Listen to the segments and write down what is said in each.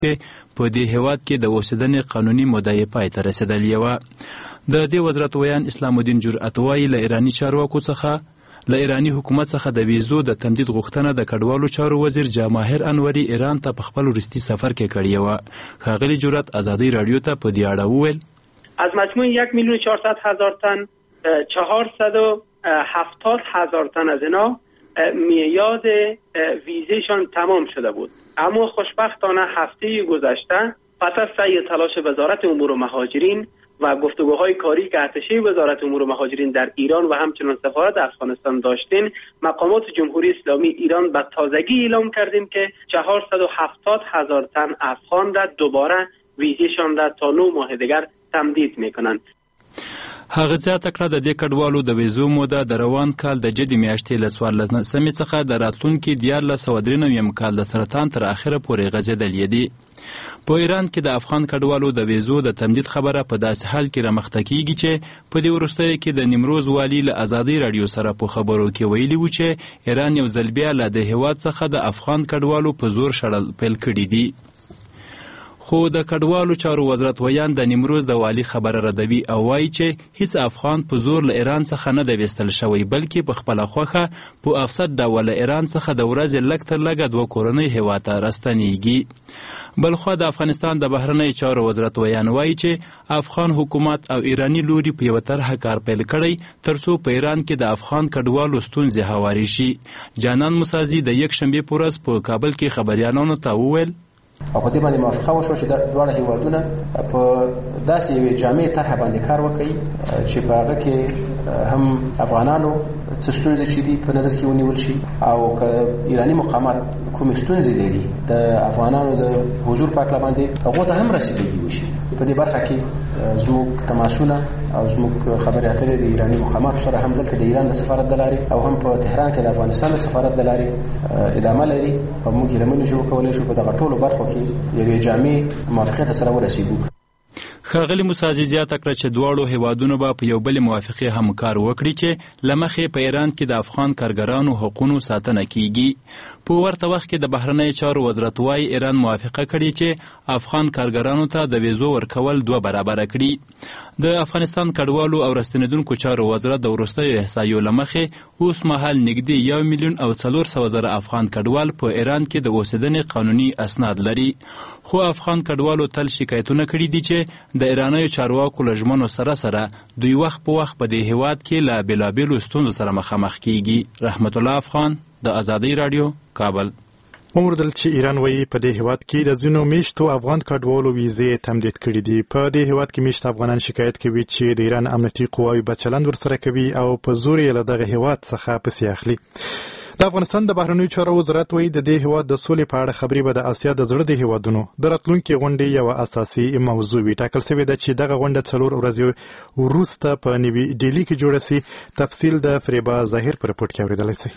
په دې هیواد کې د اوسېدنې قانوني مدعي پای ته رسېدلې وه. د دې وزارت ویان اسلام الدین جرأت وایي له ایراني چارواکو څخه له ایراني حکومت څخه د ویزو د تمدید غوښتنه د کډوالو چارو وزیر جواهر انوري ایران ته په خپل وروستي سفر کې کړې وه. ښاغلي جرأت ازادۍ راډیو ته په دې اړه وویل: از مجموع 1,400,000 تن 470,000 تن از اینا میعاد ویزهشان تمام شده بود، اما خوشبختانه هفته گذشته پس از سعی تلاش وزارت امور مهاجرین و گفتگوهای کاری که ارتشه وزارت امور مهاجرین در ایران و همچنان سفارت افغانستان داشتین، مقامات جمهوری اسلامی ایران به تازگی اعلام کردیم که 470,000 تن افغان را دوباره ویزهشان را تا 9 ماه دیگر تمدید میکنند. هغه زیاته کړه د دې کډوالو د ویزو موده د روان کال د جدي میاشتې له 14 څخه د راتلونکي 1993 کال د سرطان تر اخره پورې غځېدلې دي. په ایران کې د افغان کډوالو د ویزو د تمدید خبره په داسې حال کې رامخته کیږي چې په دې وروستیو کې د نیمروز والي له ازادۍ راډیو سره په خبرو کې ویلي و چې ایران یو ځل بیا له د هیواد څخه د افغان کډوالو په زور شړل پیل کړي دي. خو د کډوالو چارو وزارت ویان د نیمروز د والي خبره ردوي او وایي چې هیڅ افغان په زور له ایران څخه نه دی ویستل شوی، بلکې په خپله خوښه په افسد ډول له ایران څخه د ورځې لږ تر لږه 2 کورنۍ هیواد ته راستنیږي. بلخوا د افغانستان د بهرنیو چارو وزارت ویان وایي چې افغان حکومت او ایراني لوري په یوه طرحه کار پیل کړی ترڅو په ایران کې د افغان کډوالو ستونزې هوارې شي. جانان موسازي د یکشنبې په ورځ په کابل کې خبریالانو ته وویل: او په دې باندې موافقه وشوه چې دواړه هیوادونه په داسې یوې جامع طرحه باندې کار وکړي چې په هغه کې هم افغانانو څه ستونزې چې دي په نظر کې ونیول شي، او که ایراني مقامات کومې ستونزې لري د افغانانو د حضور په هکله باندې هغو ته هم رسېدګي وشي. په دې برخه کې زموږ تماسونه او زموږ خبرې اترې د ایراني مقاماتو سره هم دلته د ایران د سفارت د لارې او هم په تهران کې د افغانستان د سفارت د لارې ادامه لري، او موږ یې لمنې جوړ کولی شو په دغه ټولو برخو کې یوې جامع موافقې ته سره ورسېږو. ښاغلي موسازي زیاته کړه چې دواړو هیوادونو به په یو بل موافقې هم کار وکړي چې له مخې په ایران کې د افغان کارګرانو حقونو ساتنه کیږي. په ورته وخت کې د بهرنیو چارو وزارت وایي ایران موافقه کړې چې افغان کارګرانو ته د ویزو ورکول 2 برابره کړي. د افغانستان کډوالو او راستنېدونکو چارو وزارت د وروستیو احصایو له مخې اوس مهال نږدې 1,400,000 افغان کډوال په ایران کې د اوسېدنې قانوني اسناد لري. خو افغان کډوالو تل شکایتونه کړي دي چې د ایرانیو چارواکو له ژمنو سره سره دوی وخت په وخت په دې هیواد کې له بېلابېلو ستونزو سره مخامخ کیږي. رحمت الله افغان، د ازادۍ راډیو، کابل. وموندل چې ایران وایي په دې هیواد کې د ځینو میشتو افغان کډوالو ویزې تمدید کړي دي. په دې هیواد کې میشت افغانان شکایت کوي چې د ایران امنیتي قواوې بد چلند ورسره کوي او په زور یې له دغه هیواد څخه پسې اخلي. د افغانستان د بهرنیو چارو وزارت وایي د دې هیواد د سولې په اړه خبرې به د اسیا د زړه د هیوادونو د راتلونکي غونډې یوه اساسي موضوع وي. ټاکل شوې ده چې دغه غونډه 4 ورځې وروسته په نوي ډیلي کې جوړه شي. تفصیل د فریبا ظاهر په رپورټ کې اورېدلی شئ.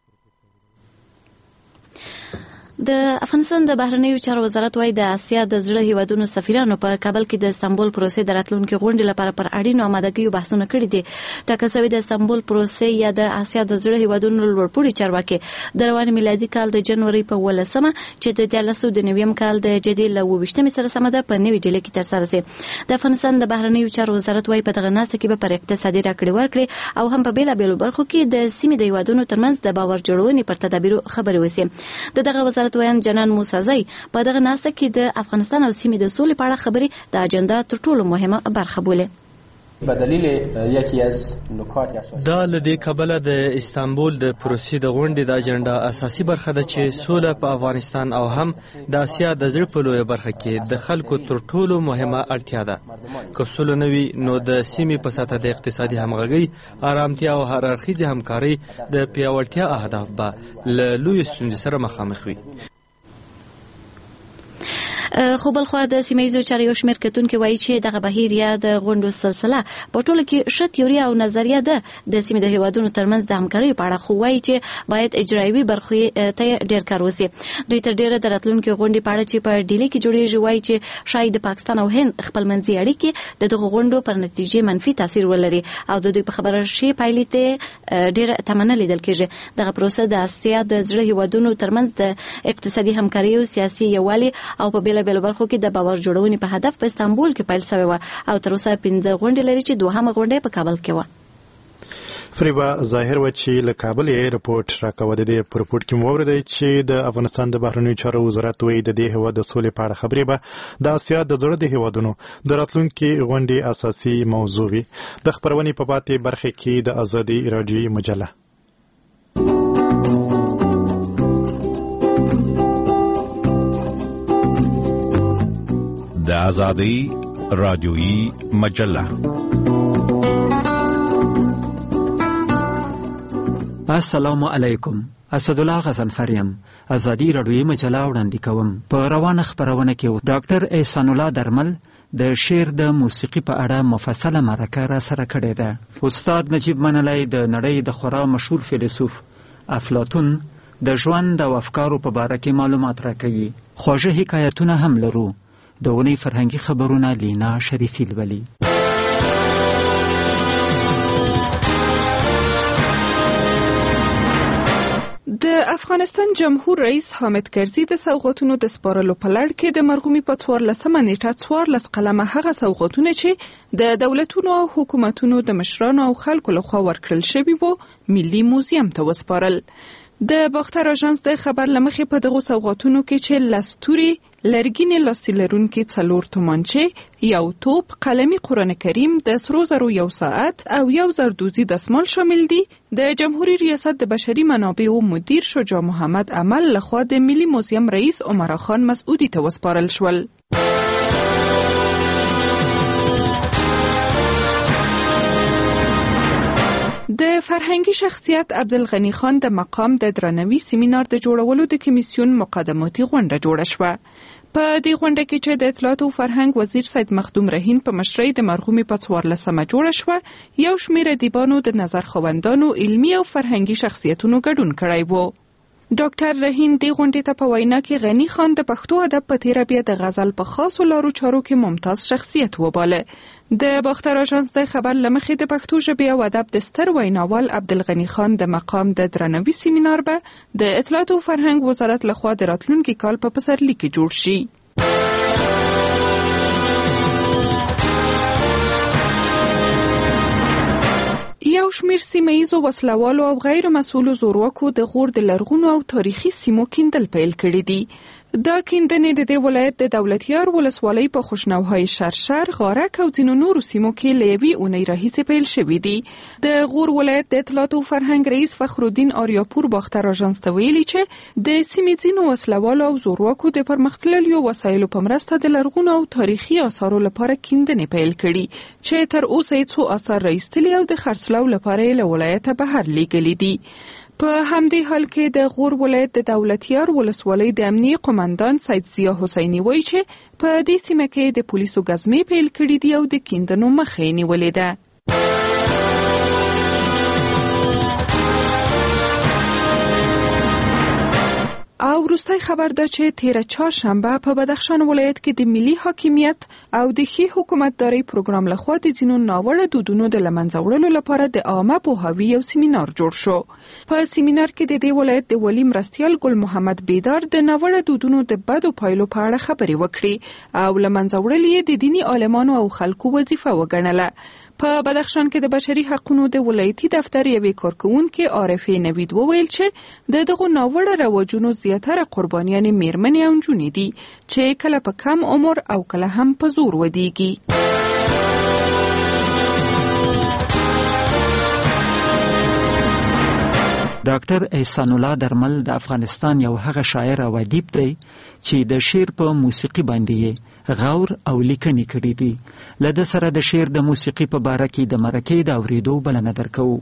د افغانستان د بهرنیو چارو وزارت وايي د اسیا د زړه هیوادونو سفیرانو په کابل کې د استانبول پروسې د راتلونکي غونډې لپاره پر اړینو آمادګیو بحثونه کړي دي. ټاکل شوی د استانبول پروسې یا د اسیا د زړه هیوادونو لوړپوړي چارواکي د روان میلادي کال د جنوري په 18 چې د 1990 کال د جدي له 22 سره سم ده په نوې ډیلي کې ترسره شي. د افغانستان د بهرنیو چارو وزارت وايي په دغه ناسته کې به پر اقتصادي راکړې ورکړې او هم په بیلابېلو برخو کې د سیمې د هیوادونو ترمنځ د باور جوړونې پر تدابیرو خبرې وشي. دغه وزارت ویان جنان موسازي په دغه ناسته کې د افغانستان او سیمې د سولې په اړه خبرې د اجنډا تر ټولو مهمه برخه بولي. به دلیل یکی از نکات دا لدې کبله د استانبول د پروسې د غونډې د اجنډا اساسي برخه ده چې سوله په افغانستان او هم د اسیا د زړه په لویه برخه کې د خلکو تر ټولو مهمه اړتیا ده. که سوله نه وي نو د سیمې په سطح د اقتصادي همغږۍ، آرامتیا او هر اړخیزې همکارۍ د پیاوړتیا اهداف به له لویو ستونزې سره مخامخ وي. خو بلخوا د سیمه‌ییزو چارو یو شمېر کتونکي وایي چې دغه بهیر یا د غونډو سلسله په ټوله کې ښه تیوري او نظریه ده د سیمې د هیوادونو ترمنځ د همکارۍ په اړه، خو وایي چې باید اجرایوي برخې ته ډېر کار وشي. دوی تر ډېره د راتلونکي غونډې په اړه چې په ډیلي کې جوړېږي وایي چې شاید د پاکستان او هند خپلمنځي اړیکې د دغو غونډو پر نتیجې منفي تاثیر ولري او د دوی په خبره شي پایلې ته ډېره تمنه لیدل کېږي. دغه پروسه د اسیا د زړه هیوادونو ترمنځ د اقتصادي همکارۍ او سیاسي یووالي او په بیلابېلو بیلابیلو برخو کې د باور جوړونې په هدف په استانبول کې پیل شوی و او تر اوسه 15 غونډې لري چې دوهمه غونډه په کابل کې و. فریبا ظاهر و چې له کابل یې رپورټ راکوه. د دې په رپورټ کې مو اوریدل چې د افغانستان د بهرنیو چارو وزارت وایي د دې هیواد د سولې په اړه خبرې به د اسیا د زړه د هیوادونو د راتلونکي غونډې اساسي موضوع وي. د خبرونې په پاتې برخه کې د ازادي رادیوي مجله د ازادي رادیوي مجله. السلام علیکم. اسدالله غزنفریم. ازادي رادیوي مجله وړاندې کوم. په روانه خبرونه کې ډاکټر احسان الله درمل د شعر د موسیقي په اړه مفصله مرکه را سره کړې ده. استاد نجیب منلی د نړۍ د خورا مشهور فیلسوف افلاطون د ژوند او افکارو په باره کې معلومات راکوي. خوږه حکایتونه هم لرو. د اونۍ فرهنګي خبرونه لینا شریفی لولي. د افغانستان جمهور رئیس حامد کرزي د سوغاتونو د سپارلو په لړ کې د مرغومي په 14 نیټه 14 قلمه هغه سوغاتونه چې د دولتونو او حکومتونو د مشرانو او خلکو لخوا ورکړل شوي وو ملي موزیم ته وسپارل. د باختر اژانس د خبر لمخې په دغه سوغاتونو کې چې لستوري لرګینې لاستي لرونکي 4 تومانچې، یو توپ، قلمي قرآن کریم، د سرو زرو 1 ساعت او 1 زردوزي دستمال شامل دي. د جمهوریت ریاست د بشري منابعو مدیر شجاع محمد عمل لخوا د ملي موزیم رئیس عمر خان مسعودي ته وسپارل شول. د فرهنګي شخصیت عبدالغنی خان د مقام د درناوي سیمینار د جوړولو د کمیسیون مقدماتي غونډه جوړه شوه. په دې غونډه کې چې د اطلاعات او فرهنګ وزیر سید مخدوم رهین په مشرۍ د مرغومي په 14مه جوړه شوه، یو شمېر ادیبانو د نظر خوندانو علمي او فرهنګي شخصیتونو ګډون کړی وو. ډاکټر رهین د غونډې ته په وینا کې غنی خان د پښتو ادب په تیره بیا د غزل په خاصو لارو چارو کې ممتاز شخصیت وباله. د باختر اژانس د خبر لمخې د پښتو ژبې او ادب د ستر ویناوال عبدالغنی خان د مقام د درناوي سیمینار به د اطلاعات او فرهنګ وزارت لخوا د راتلونکي کال په پسرلي کې جوړ شي. یو شمیر سیمه‌ایزو وسلوالو او غیر مسؤلو زورواکو د غور د لرغونو او تاریخي سیمو کیندل پیل کړي دي. دا کیندنې د دې ولایت د دولتیار ولسوالۍ په خوشنوهای شرشر، غارک او ځینو نورو سیمو کې له یوې اونۍ راهیسې پیل شوي دي. د غور ولایت د اطلاعات او فرهنګ رئیس فخرالدین آریاپور باختر اژانس ته ویلي چې د سیمې ځینو وسلوالو او زورواکو د پرمختللو وسایلو په مرسته د لرغونو او تاریخي آثارو لپاره کیندنې پیل کړي چې تر اوسه یې څو آثار راایستلي او د خرڅلاو لپاره یې له ولایته بهر لیږلي دي. په همدې حال کې د غور ولایت د دولتیار ولسوالۍ د امنیه قومندان سید ضیا حسیني وایي چې په دې سیمه کې د پولیسو ګزمې پیل کړي دي او د کیندنو مخه یې نیولې ده. او وروستی خبر ده چې تیره چهارشنبه په بدخشان ولایت کې د ملي حاکمیت او د ښې حکومتدارۍ پروګرام لخوا د ځینو ناوړه دودونو د له منځه وړلو لپاره د عامه پوهاوي یو سیمینار جوړ شو. په سیمینار کې د دې ولایت د والي مرستیال ګل محمد بیدار د ناوړه دودونو د بدو پایلو په اړه خبرې وکړي او له منځه وړل یې د دیني عالمانو او خلکو وظیفه وګڼله. په بدخشان کې د بشري حقوقو د ولایتي دفتر یوې کارکوونکې عارفې نوید وویل چې د دغو ناوړه رواجونو زیاتره قربانیانې میرمنې او نجونې دي چې کله په کم عمر او کله هم په زور ودیږي. ډاکټر احسان الله درمل د افغانستان یو هغه شاعر او ادیب دی چې د شعر په موسیقي باندې غور او لیکنې کړي دي. له ده سره د شعر د موسیقي په باره کې د مرکې د اورېدو بلنه درکوو.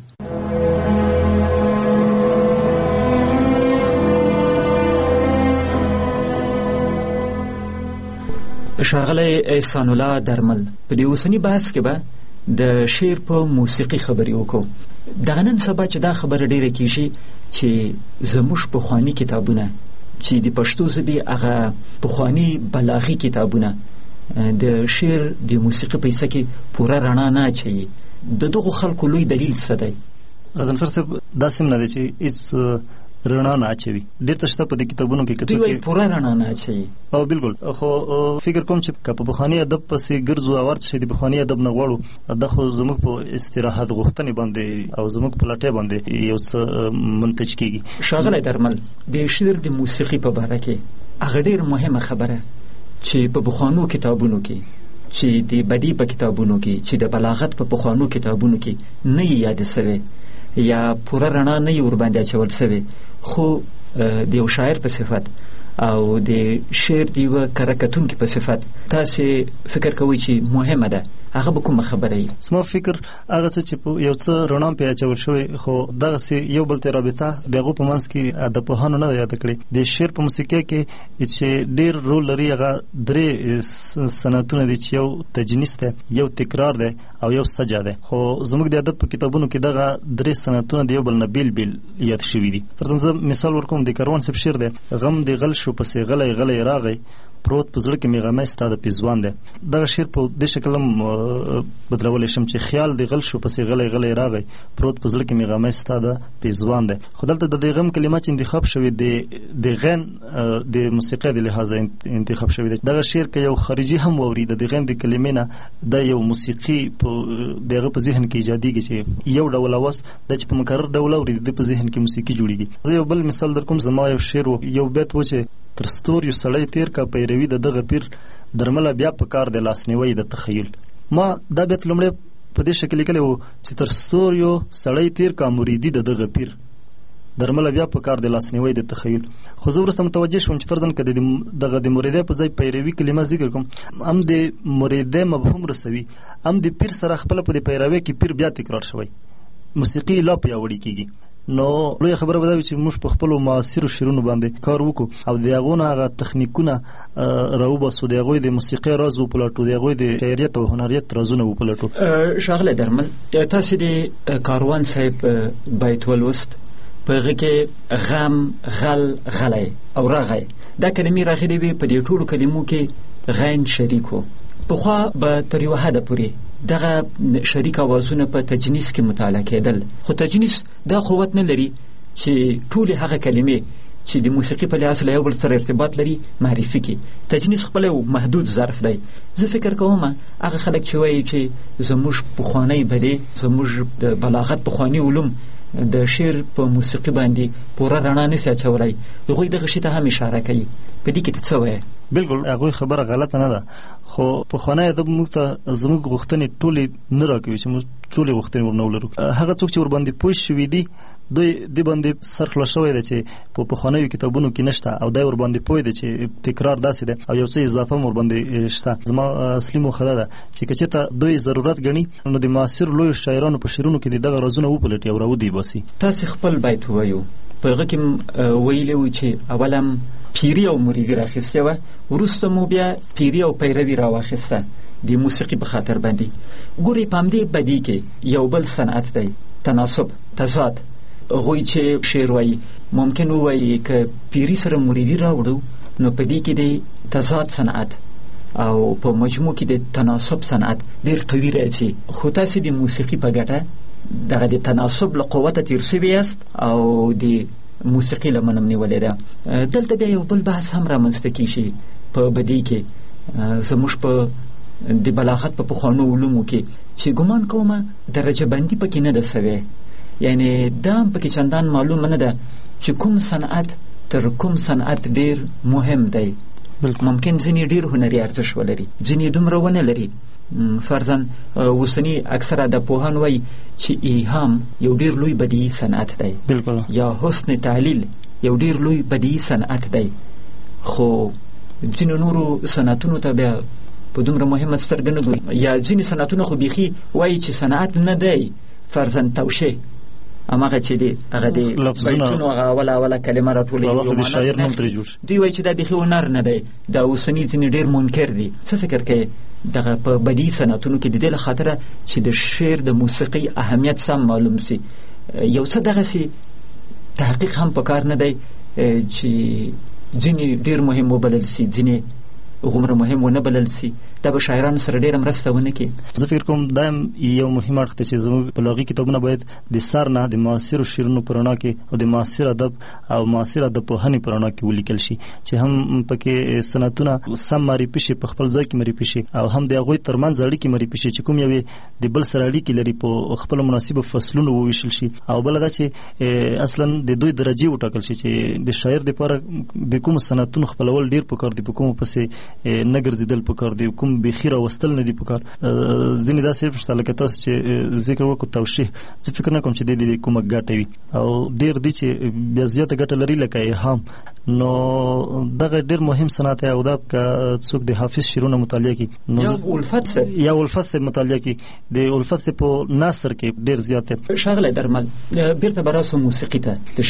ښاغلی احسان الله درمل، په دې اوسني بحث کې به د شعر په موسیقي خبرې وکړو. دغه نن سبا چې دا خبره ډیره کیږي چې زموږ پخواني کتابونه چې د پښتو ژبې هغه پخواني بلاغي کتابونه د شعر د موسیقي په حصه کې پوره رڼا نه اچوي، د دغو خلکو لوی دلیل څه دی؟ غضنفر صاحب، داسې نه دی چې هېڅ رڼا نه اچوي. ډېر څه شته په دې کتابونو کې دوی پوره رڼا نه اچوي. او بالکل خو فکر کوم چې که په پخواني ادب پسې ګرځو او ورته شي د پخواني ادب نه غواړو دا خو زموږ په استراحت غوښتنې باندې او زموږ په لټۍ باندې یو څه منتج کېږي. ښاغلی درمل د شعر د موسیقي په باره کې هغه ډېر مهمه خبره چې په پخوانو کتابونو کې چې د بدی په کتابونو کې چې د بلاغت په پخوانو کتابونو کې نه یاد سوی یا پوره رڼا نه ورباندې اچول سوی خو د یو شاعر په صفت او د شعر د یوه کره کتونکي په صفت تاسې فکر کوئ چې مهمه ده هغه به کومه خبره وي؟ زما فکر هغه څه چې په یو څه رڼا پې اچول شوی خو دغسې یو بل ته رابطه د هغو په منځ کې ادبپوهانو نه ده یاده کړې. د شعر په موسیقۍ کې چې ډېر رول لري هغه درې صنعتونه دي چې یو تجنیس دی، یو تکرار دی او یو سجع دی. خو زموږ د ادب په کتابونو کې دغه درې صنعتونه د یو بل نه بیل بیل یاد شوي دي. فرضاً زه مثال ورکوم، د کاروان صاحب شعر دی، غم د غل شو پسې غلی غلی راغی، پروت په زړه کې مې غمی ستا د پیزوان دی. دغه شعر په دې شکل هم بدلولی شم چې خیال د غل شو پسې غلی غلی راغی، پروت په زړه کې مې غمی ستا د پیزوان دی. خو دلته د دې غم کلمه چې انتخاب شوې د غین د موسیقۍ د لحاظه انتخاب شوې ده. دغه شعر که یو خارجي هم واوري د غین د کلمې نه د یو موسیقي د هغه په ذهن کې ایجادېږي چې یو ډول اواز د چې په مکرر ډول اوري د په ذهن کې موسیقي جوړېږي. زه یو بل مثال در کوم، زما یو شعر یو بیت و چې تر ستوریو سړی تیر کا پیروي د دغه پیر، درمله بیا په کار د لاسنیوی د تخیل. ما دا بیت لومړی په دې شکل لیکلی و چې تر ستوریو سړی تیر کا مریدي د دغه پیر، درمله بیا په کار د لاسنیوی د تخیل. خو زه وروسته متوجه شوم چې فرضاً که دغه د مریدۍ په ځای پیروي کلمه ذکر کوم، هم د مریدۍ مفهوم رسوي، هم د پیر سره خپله په د پیروۍ کې پیر بیا تکرار شوی، موسیقي لا پیاوړې کېږي. نو لویه خبره به دا وي چې موږ په خپلو معاصرو شعرونو باندې کار وکړو او د هغو نه هغه تخنیکونه راوباسو، د هغوی د موسیقۍ راز وپلټو، د هغوی د شاعریت او هنریت رازونه وپلټو. ښاغلی درمل، تاسې د کاروان صاحب بیت ولوست، په هغه کې غم، غل، غلی او راغی دا کلمې راغلې وې. په دې ټولو کلمو کې غین شریک و. پخوا به تر یوه حده پورې دغه شریک اوازونه په تجنیس کې مطالعه کېدل، خو تجنیس دا قوت نه لري چې ټولې هغه کلمې چې د موسیقي په لحاظ له یو بل سره ارتباط لري معرفي کړي. تجنیس خپل یو محدود ظرف دی. زه فکر کوم هغه خلک چې وایي چې زموږ پخوانی بدی، زموږ د بلاغت پخوانی علوم د شعر په موسیقي باندې پوره رڼا نشي اچولی، هغوی دغه شي ته هم اشاره کوي. په دې کې ته څه وایې؟ بالکل هغوی خبره غلطه نه ده، خو پخوانی ادب موږ ته زموږ غوښتنې ټولې نه راکوي چې موږ ټولې غوښتنې ورنه ولرو. هغه څوک چې ورباندې پوه شوي دي دوی دې باندې سر خلاص شوی دی چې په پخوانیو کتابونو کې نشته، او دی ورباندې پوه دی چې تکرار داسې دی او یو څه اضافه هم ورباندې شته. زما اصلي موخه دا ده چې که چېرته دوی ضرورت ګڼي نو د معاصر لویو شاعرانو په شعرونو کې دغه رازونه وپلټي او راودي باسي. تاسې خپل بیت ووایو، په هغه کې ویلي و چې اولم پیری او مریدي راخیسته وه، وروسته مو بیا پیری او پیروي راواخیسته د موسیقي په خاطر باندې. ګورئ په همدې بدي کې یو بل صنعت دی، تناسب، تضاد. هغوی چې شعر وایي ممکن ووایي که پیری سره مریدي راوړو نو په دې کې د تضاد صنعت او په مجموع کې د تناسب صنعت ډېر قوي راځي. خو تاسې د موسیقي په ګټه دغه د تناسب له قوته تیر شوي یاست او د موسیقي لمن هم نیولې ده. دلته بیا یو بل بحث هم رامنځته کېږي په بدی کې، زموږ په د بلاغت په پخوانو علومو کې چې ګمان کومه درجه بندي پکې نه ده سوې، یعنی دا هم پکې چندان معلومه نه ده چې کوم صنعت تر کوم صنعت ډېر مهم دی. ممکن ځینې ډېر هنري ارزښت ولري، ځینې دومره ونه لري. فرضاً اوسني اکثر ادبپوهان وایي چې ایهام یو ډېر لوی بدیعي صنعت دی، بالکل، یا حسن تعلیل یو ډېر لوی بدیعي صنعت دی. خو ځینو نورو صنعتونو ته بیا په دومره مهمه سترګه نه ګوري، یا ځینې صنعتونه خو بیخي وایي چې صنعت نه دی. فرضاً توشه هماغه چې دی هغه د بیتونو هغه اوله کلمه راټولوي، دوی وایي چې دا بیخي هنر نه دی. دا اوسني ځینې ډېر منکر دي. څه فکر کوې دغه په بدیعي صنعتونو کې د دې له خاطره چې د شعر د موسیقۍ اهمیت سم معلوم سي، یو څه دغسې تحقیق هم پکار نه دی چې ځینې ډېر مهم وبلل سي، ځینې غومره مهم ونه بلل سي دا به شاعرانو سره ډېره مرسته ونه کړي. زه فکر کوم دا یو مهم اړخ دی چې زموږ بلاغي کتابونه باید د سر نه د معاصرو شعرونو په رڼا کې او د معاصر ادب او معاصر ادبپوهنې په رڼا کې ولیکل شي چې هم پکې صنعتونه سم معرفي شي، په خپل ځای کې معرفي شي او هم د هغوی ترمنځ اړیکې معرفي شي چې کوم یوې د بل سره اړیکې لري په خپل مناسبو فصلونو وویشل شي. او بل دا چې اصلا د دوی درجې وټاکل شي چې د شاعر دپاره د کوم صنعتونو خپلول ډېر پکار دي، په کومو پسې نه ګرځېدل پکار دي، کوم بیخي راوستل نه دي پکار. ځینې داسې شته لکه تاسو چې ذکر وکړو توشیح، زه فکر نه کوم چې د کومه ګټه وي او ډېر دي چې بیا زیاته ګټه لري لکه الهام. نو دغه ډېر مهم صنعت او دا که څوک د حافظ شعرونه مطالعه کړي یا الفت صاحب مطالعه کړي، د الفت صاحب په نثر کې ډېر زیات ښاغلی درمل. بیرته به راسو موسیقي ته. د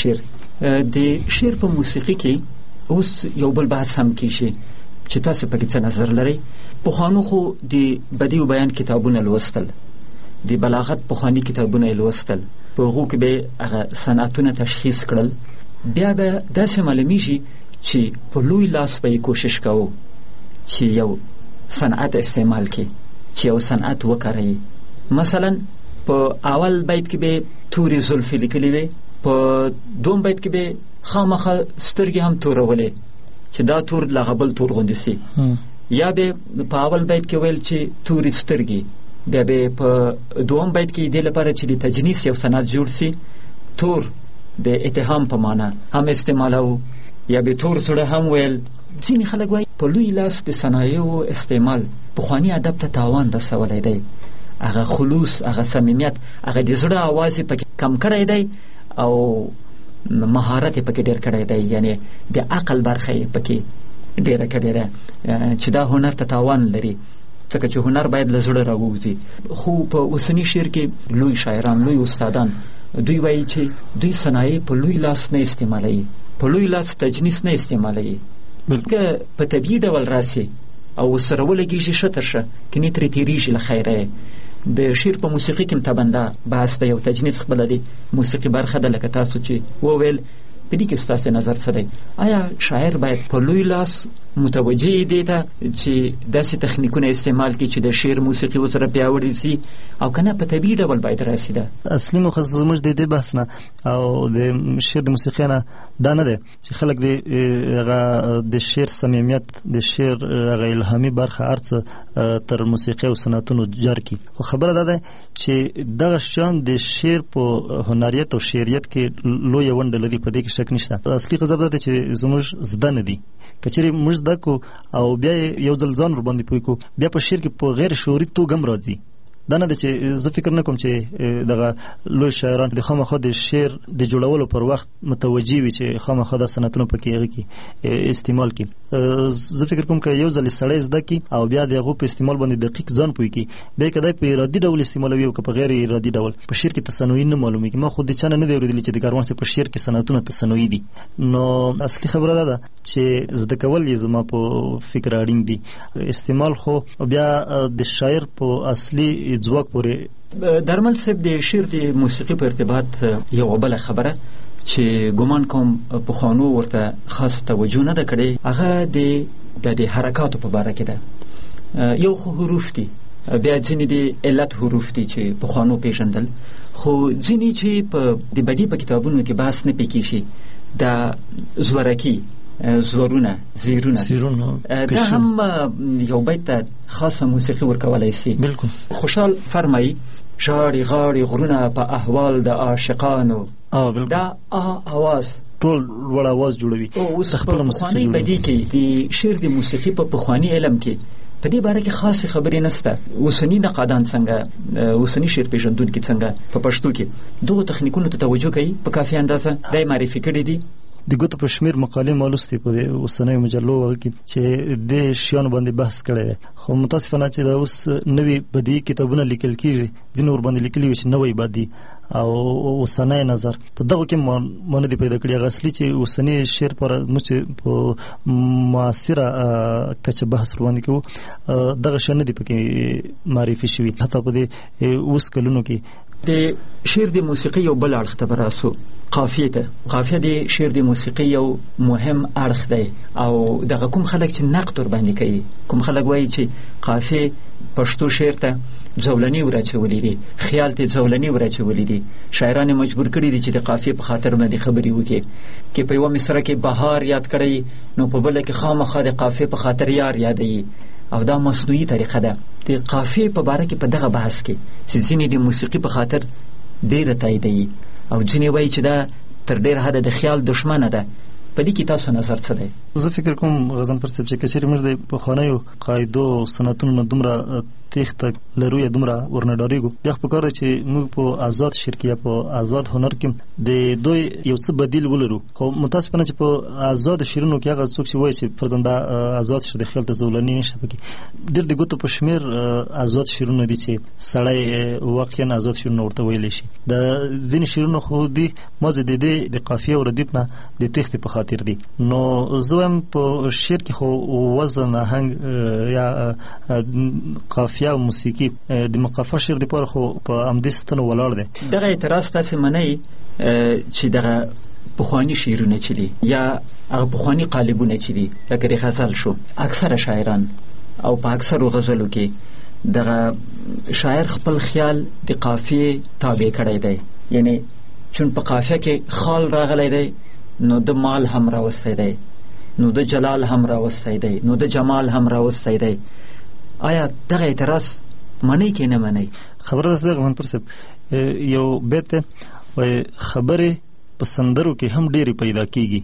شعر په موسیقي کې اوس یو بل بحث هم کېږي چې تاسو پکې څه نظر لرئ. پخوانو خو د بدیع و بیان کتابونه لوستل، د بلاغت پخواني کتابونه یې لوستل، په هغو کې به هغه صنعتونه تشخیص کړل. بیا به داسې معلومیږي چې په لوی لاس به یې کوشش کوو چې یو صنعت استعمال کړي، چې یو صنعت وکاروي. مثلا په اول بیت کې به تورې زلفې لیکلې وي، په دوم بیت کې به خامخا سترګې هم تورولې چې دا تور له هغه بل تور غوندې سي، یا به په اول بیت کې ویل چې تورې سترګې، بیا به په دوم بیت کې دې لپاره چې د تجنیس یو صنعت جوړ سي تور د اتهام په معنا هم استعمالو، یا به تور زړه هم ویل. ځینې خلک وایي په لوی لاس د صنایعو استعمال پخواني ادب ته تاوان رسولی دی، هغه خلوص، هغه صمیمیت، هغه د زړه آواز یې پکې کم کړی دی او مهارت یې پکې ډېر کړی دی، یعنی د عقل برخه یې پکې ډېره کړې ده چې دا هنر ته تاوان لري، ځکه چې هنر باید له زړه راووځي. خو په اوسني شعر کې لوی شاعران، لوی استادان دوی وایي چې دوی صنایع په لوی لاس نه استعمالوي، په لوی لاس تجنیس نه استعمالوي، بلکې په طبیعي ډول راسي او سره ولګېږي ښه تر ښه، کنې ترې تېرېږي له خیره. د شعر په موسیقي کې متبنده بحث دی، یو تجنیس خپله دی، موسیقي برخه ده لکه تاسو چې وویل. په دې کې ستاسې نظر څه دی؟ آیا شاعر باید په لوی لاس متوجه دی ته چې داسې تخنیکونه استعمال کړي چې د شعر موسیقي ورسره پیاوړې سي، او که نه په طبیعي ډول باید راسي؟ ده اصلي موخه زموږ د دې بحث نه او د شعر د موسیقي نه دا نه دی چې خلک د شعر صمیمیت، د شعر هغه الهامي برخه هر څه تر موسیقي او صنعتونو جار کړي. خو خبره دا ده چې دغه شیان د شعر په هنریت او شعریت کې لویه ونډه لري، په دې کې شک نشته. اصلي غضب دا دی چې زموږ زده نه دي، که چېرې موږ زده کو او بیا یو ځل ځان ورباندې پوه کو، بیا په شعر کې په غیر شعوري توګه هم راځي. دا نه ده چې زه فکر نه کوم چې دغه لوی شاعران د خامخا د شعر د جوړولو پر وخت متوجه وي چې خامخا دا صنعتونه پکې هغه کې استعمال کړي. زه فکر کوم که یو ځل سړی زده کړي او بیا د هغو په استعمال باندې دقیق ځان پوه کړي، بیا که دی په ارادي ډول استعمالوي او که په غیر ارادي ډول، په شعر کې تصنعي نه معلومېږي. ما خود د چا نه دی اورېدلی چې د کاروان صاحب په شعر کې صنعتونه تصنعي دي. نو اصلي خبره دا ده چې زده کول یې زما په فکر اړین دي، استعمال خو بیا د شاعر په اصلي ځواک پورې. درمل صاحب، د شعر د موسیقي په ارتباط یو بله خبره چې ګمان کوم پخوانو ورته خاص توجه نه ده کړې، هغه د حرکاتو په باره کې ده. یو خو حروف دي، بیا ځینې د علت حروف دي چې پخوانو پیژندل، خو ځینې چې په د بدیع په کتابونو کې بحث نه پې کېږي، د زورکي، زورونه، زیرونه، دا هم یو بیت ته خاصه موسیقي ورکولی سي. بالکل. خوشحال فرمایي ژاړي غاړي غرونه په احوال د عاشقانو، دا آواز ټول لوړ آواز جوړوي. اوس په پخواني بدیع کې د شعر د موسیقي په پخواني علم کې په دې باره کې خاصې خبرې نشته. اوسني نقادان څنګه، اوسني شعر پېژندونکي څنګه په پښتو کې دغو تخنیکونو ته توجه کوي په کافي اندازه؟ دا یې معرفي کړي دي. د ګوتو په شمېر مقالې ما لوستې په اوسنیو مجلو هغه کې چې د شیانو باندې بحث کړی دی. خو متاسفانه چې دا اوس نوي بدیعي کتابونه لیکل کېږي، ځینې ورباندې لیکلي وي چې نوی بدیع او اوسنی نظر، په دغو کې ما نه دي پیدا کړي. هغه اصلي چې اوسني شعر پر موږ چې په معاصره کچه بحث ورباندې کوو، دغه شیان نه دي پکې معرفي شوي. حتی په دې اوس کلونو کې د شعر د موسیقي یو بل اړخ ته براسو، قافیه ده. قافیه د شعر د موسیقي یو مهم اړخ دی او دغه کوم خلک چې نقد ور باندې کوي، کوم خلک وایي چې قافیه پښتو شعر ته ځولني ورچولې دي، خیال ته ځولني ورچولې دي. شاعران مجبور کړي دي چې د قافیه په خاطر باندې خبرې وکړي، کې په یو مصره کې بهار یاد کړي نو په بل کې خامخا د قافیه په خاطر یار یادوي، او دا مصنوعي طریقه ده. د قافیه په باره کې په دغه بحث کې چې ځینې د موسیقي په خاطر ډېره تاییدوي او ځینې وایي چې دا تر ډېره حده د خیال دشمنه ده. په دې کې تاسو نظر څه دی؟ زه فکر کوم غضنفر صاحب چې کچېرې موږ د پخوانیو قاعدو سنتونو نه دومره تیښته لرو یا دومره ورنه ډارېږو، بیا خو پکار ده چې موږ په آزاد شعر کې یا په آزاد هنر کې د دوی یو څه بدیل ولرو. خو متاسفانه چې په آزاد شعرونو کې هغه څوک چې وایي چې فرضاً دا آزاد شعر د خیال ته ځولني نشته، پکې ډېر د ګوتو په شمېر آزاد شعرونه دي چې سړی واقعا آزاد شعرونه ورته ویلی شي. د ځینې شعرونه خو دي مازې د دې د قافیه او ردیف نه د تیښتې په خاطر دي. نو زه وایم په شعر کې خو وزن، آهنګ یا قافیه او موسیقي د مقافه شعر دپاره خو په همدې ستنو ولاړ دی. دغه اعتراض تاسې منئ چې دغه پخواني شعرونه چې دي یا هغه پخواني قالبونه چې دي لکه د غزل شو، اکثره شاعران او په اکثرو غزلو کې دغه شاعر خپل خیال د قافیه تابع کړی دی، یعنی چون په قافیه کې خال راغلی دی نو د مال هم راوستی دی، نو د جلال هم راوستی دی، نو د جمال هم راوستی دی. آیا دغه اعتراض منئ کې نه منئ؟ خبره ده صدق غضنفر صاحب، یو بیت دی وایي خبرې په سندرو کې هم ډېرې پیدا کېږي،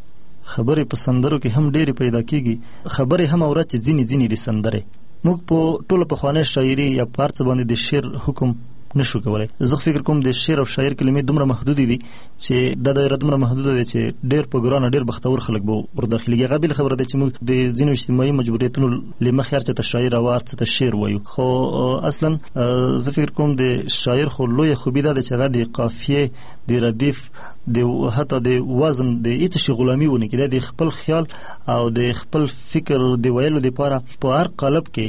خبرې په سندرو کې هم ډېرې پیدا کېږي، خبرې هم اورا چې ځینې ځینې دي سندرې. موږ په ټوله پخوانۍ شاعري یا په هر څه باندې د شعر حکم نشو کولای. زه فکر کوم د شعر او شاعر کلمې دومره محدودې دي چې دا دایره دومره محدوده ده چې ډېر په ګرانه ډېر بختور خلک به ورداخلېږي. هغه بله خبره ده چې موږ د ځینو اجتماعي مجبوریتونو له مخې هر څه ته شاعر او هر څه ته شعر وایو. خو اصلا زه فکر کوم د شاعر خو لویه خوبي دا ده چې هغه د قافیې، د ردیف، د حتی د وزن د هیڅ شي غلامي ونه کړي، د خپل خیال او د خپل فکر د ویلو لپاره په هر قالب کې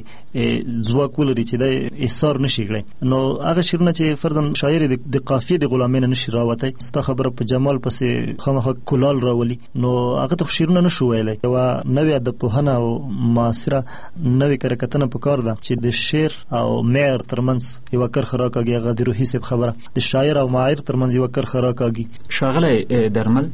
ځواک ولري چې د احصار نشي کړی. نو هغه شعرونه چې فرضاً شاعر د قافیې د غلامۍ نه نشي راوتی، ستا خبره په جمال پسې خامخا کلال راولي، نو هغه ته شعرونه نشو ویلی. یوه نوې ادبپوهنه او معاصره نوې کرکتنه پکار ده چې د شعر او معر ترمنځ یوه کرښه راکاږي. هغه د روحي صاحب خبره د شاعر او معایر ترمنځ یوه کرښه راکاږي. ښاغلی درمل،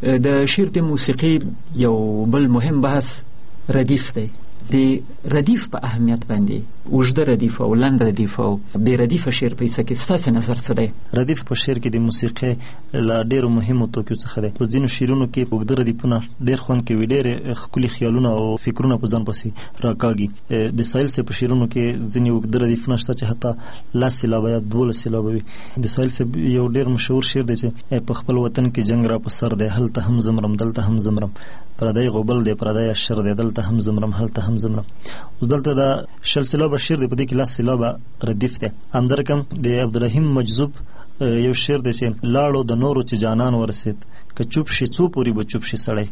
د شعر د موسیقي یو بل مهم بحث ردیف دی. د ردیف په اهمیت باندې اوږده ردیف او لنډ ردیف او بې ردیفه شعر په څه کې ستاسې نظر څه دی؟ ردیف په شعر کې د موسیقۍ له ډېرو مهمو توکیو څخه دی. په ځینو شعرونو کې اوږده ردیفونه ډېر خوند کوي، ډېرې ښکلي خیالونه او فکرونه په ځان پسې راکاږي. د ساحل صاحب په شعرونو کې ځینې اوږده ردیفونه شته چې حتی 10 سېلابه یا 12 سېلابه وي. د ساحل صاحب یو ډېر مشهور شعر دی چې په خپل وطن کې جنګ را په سر دی، هلته هم زمرم دلته هم زمرم، پردی غوبل دی پردی اشر دی، دلته هم زمرم هلته هم زمرم. اوس دلته دا 10 سېلابه شعر دی، په دې کې 10 سېلابه ردیف دی. همدرکم د عبدالرحیم مجذوب یو شعر دی چې لاړو د نورو چې جانان ورسید، که چوپ شي څو پورې به چوپ شي سړی،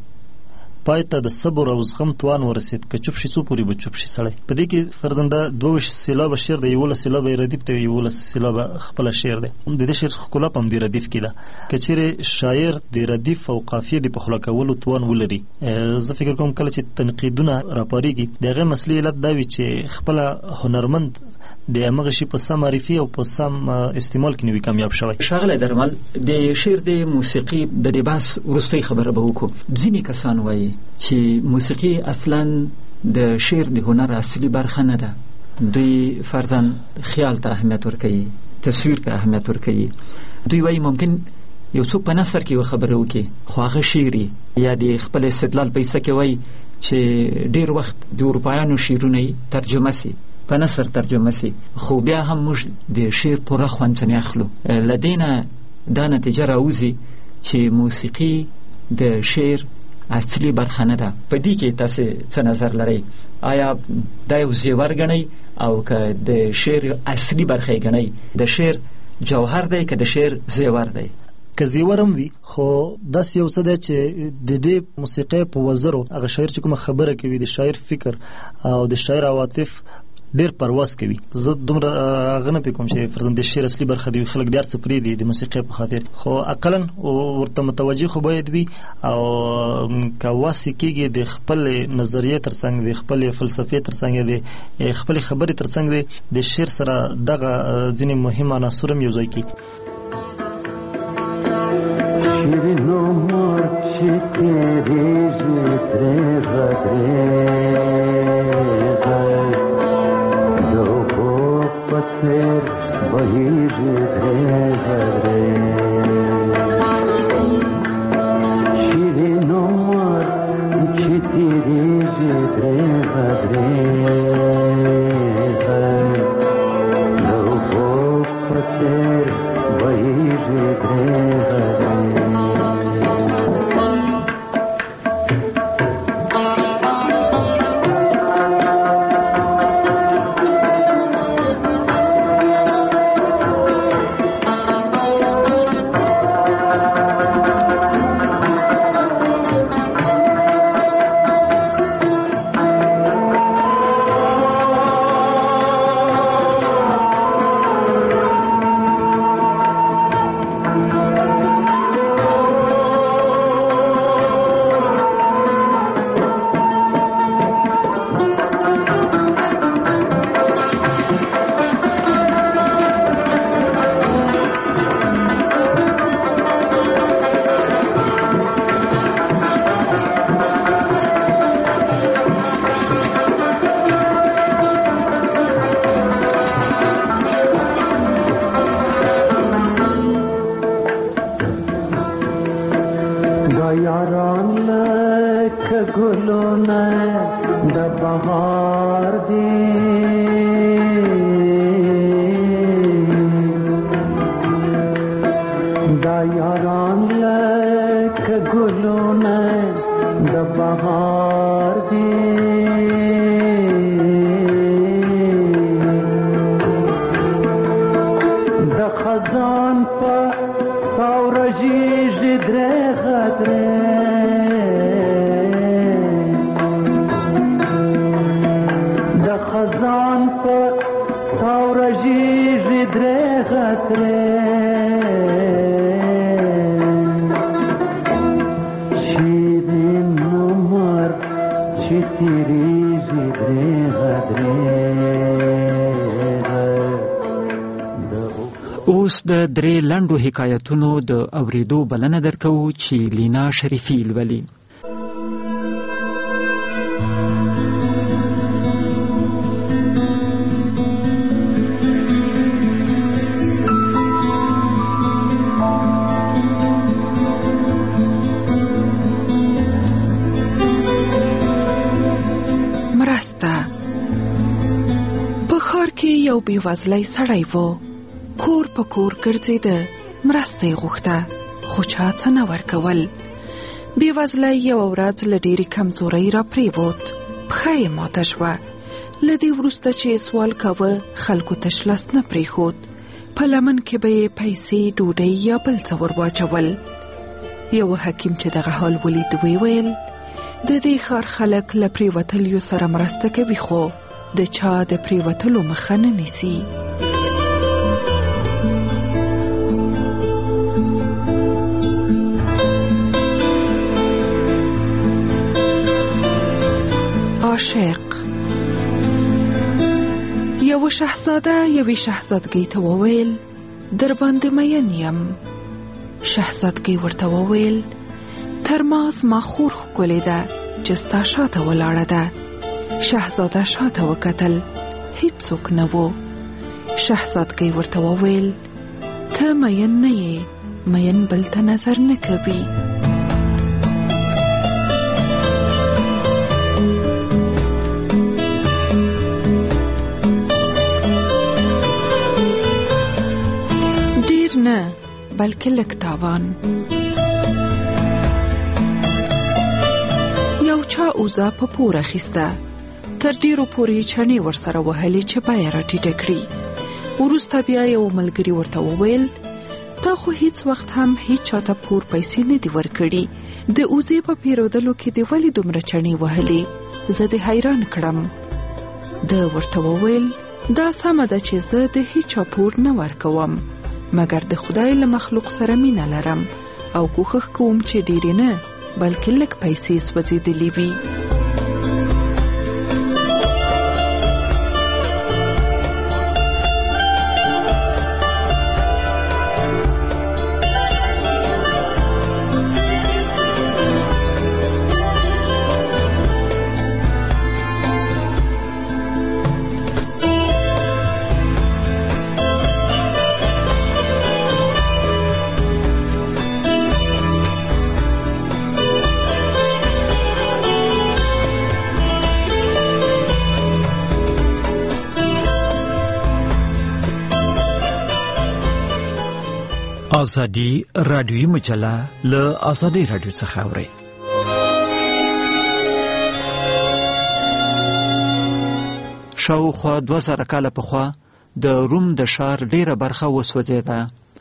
پای ته د صبر او زغم توان ورسید، که چوپ شي څو پورې به چوپ شي سړی. په دې کې فرضاً دا 22 سېلابه شعر دی، 11 سېلابه ردیف دی، 11 سېلابه خپل شعر دی. د دې شعر ښکلا په همدې ردیف کې ده. که چیرې شاعر د ردیف او قافیې د پخلا کولو توان ولري، زه فکر کوم کله چې تنقیدونه راپارېږي د هغې مسلې علت دا وي چې خپله هنرمند د همغه شي په سم معرفي او په سم استعمال کې نوي کامیاب شوی. ښاغلی درمل، د شعر د موسیقي د دې بحث وروستۍ خبره به وکړو. ځینې کسان وایي چې موسیقي اصلا د شعر د هنر اصلي برخه نه ده. دوی فرضاً خیال ته اهمیت ورکوي، تصویر ته اهمیت ورکوي. دوی وایي ممکن یو څوک په نثر کې یوه خبره وکړي خو هغه شعر یا د خپل استدلال په حصه کې وایي چې ډېر وخت د اروپایانو شعرونه ترجمه سي، په نثر ترجمه سي، خو بیا هم موږ د شعر پوره خوند ځنې اخلو. له دې نه دا نتیجه راوځي چې موسیقي د شعر اصلي برخه نه ده. په دې کې تاسو څه نظر لرئ؟ آیا دا یو زیور ګڼئ او که د شعر اصلي برخه یې ګڼئ؟ د شعر جوهر دی که د شعر زیور دی؟ که زیور هم وي خو داسې یو څه دی چې د دې موسیقۍ په وزرو هغه شاعر چې کومه خبره کوي، د شاعر فکر او د شاعر عواطف ډیر پرواز کوي. زه دومره هغه نه پکوم چې فرزند د شعر اصلي برخه دی خلک دار څپري دي د موسیقي په خاطر، خو عقلاً ورته متوجه خو باید وي او کاواسي کېږي د خپل نظریه ترڅنګ د خپل فلسفي ترڅنګ د خپل خبرې ترڅنګ د شعر سره دغه ځینې مهم عناصر هم یوځای کی. شیرینو مور چې تیریږي درېغه د اوبو په څېر بهیږي درېغه شیرینو مور چې تیریږي درېغه د اوبو په څېر بهیږي درېغه اوس د درې لنډو حکایتونو د اوریدو بلنه درکو چې لینا شریفی لولي. مرسته. په ښار کې یو بېوزلی سړی و. کور په کور ګرځېده، مرسته یې غوښته، خو چا څه نه ورکول. بېوزلی یوه ورځ له ډېرې کمزورۍ را پرېوت، پښه یې ماته شوه. له دې وروسته چې سوال کاوه خلکو تش لاس نه پرېښود، په لمن کې به یې پیسې، ډوډۍ یا بل څه ور واچول. یوه حکیم چې دغه حال ولید ویل د دې ښار خلک له پرېوتلیو سره مرسته کوي، خو د چا د پرېوتلو مخه نه نیسي. عاشق. یو شهزاده یوې شهزادګۍ ته وویل در باندې مین یم. شهزادګۍ ورته وویل تر ما زما خور ښکلې ده چې ستا شاته ولاړه ده. شهزاده شاته وکتل، هیڅوک نه و. شهزادګۍ ورته وویل ته مین نه یې، مین بل ته نظر نه کوي. نه بلکې لږ تاوان. یو چا اوزه په پور اخیسته، تر ډیرو پورې چڼې ورسره وهلې چې بیه راټیټه کړي. وروسته بیا یو ملګري ورته وویل تا خو هیڅ وخت هم هیڅ چاته پور پیسې نه دي ورکړي، د اوزې په پیرودلو کې دې ولې دومره چڼې وهلې؟ زه دې حیران کړم. د ورته وویل دا سمه ده چې زه د هیچا پور نه ورکوم، مګر د خدای له مخلوق سره مینه لرم او کوښښ کوم چې ډېرې نه بلکې لږ پیسې سوځېدلې وي. ازادي رادیوي مجله له ازادي رادیو څخه اوري. شاوخوا 2000 کاله پخوا د روم د ښار ډیره برخه وسوځېده.